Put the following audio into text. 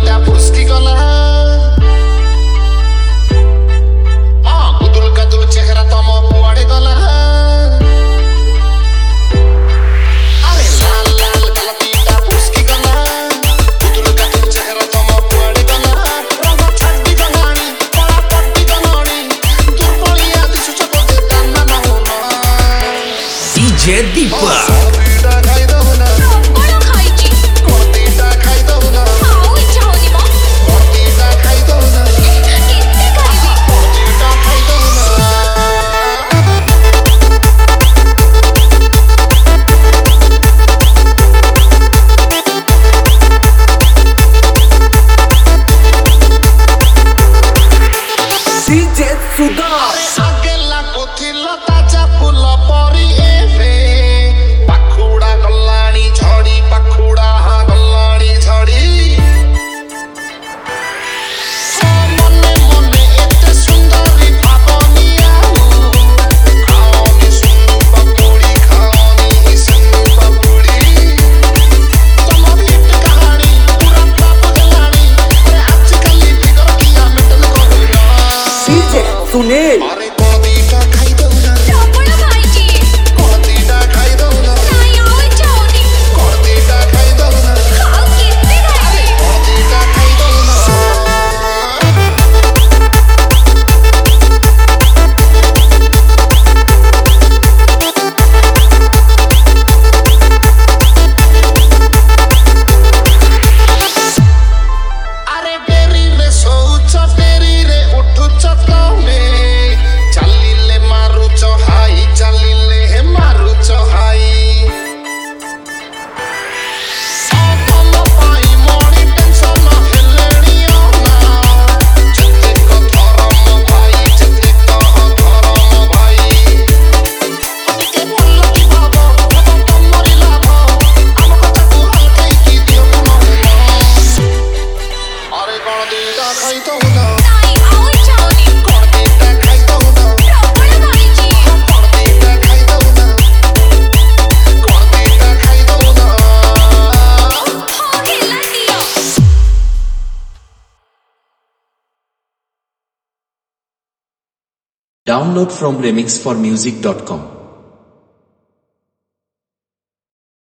दिटा फुसकी गला गुदुल गादुल चेहरा तम कुआड़े गला अरे लाल लाल गाल दिटा फुसकी गला गुदुल गादुल चेहरा तम कुआड़े गला रंग छाड़ी गलानी कला पट्टी गलानी दुर्बलिया दिसुछ बोलते कान्ना न होना DJ Deepa Sunil Download from remixformusic.com